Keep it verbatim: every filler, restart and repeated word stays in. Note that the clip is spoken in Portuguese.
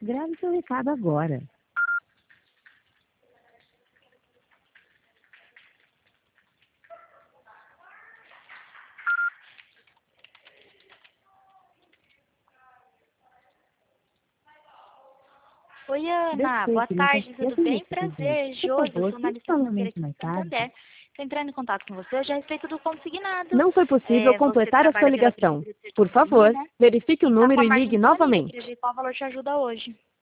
Grave seu recado agora. Oi, Ana. Você Boa que não tarde, conseguiu tudo bem? atender esse Prazer, pedido. Por Josi, eu favor, sou tente analista financeira novamente aqui do mais tarde. Santander. Estou entrando em contato com você hoje a respeito do consignado. Não foi possível É, você completar a sua trabalha pela ligação. Prefeitura de Por Sergipe, favor, né? verifique o E está com número a e margem ligue disponível. Queria novamente. ver qual valor te ajuda hoje.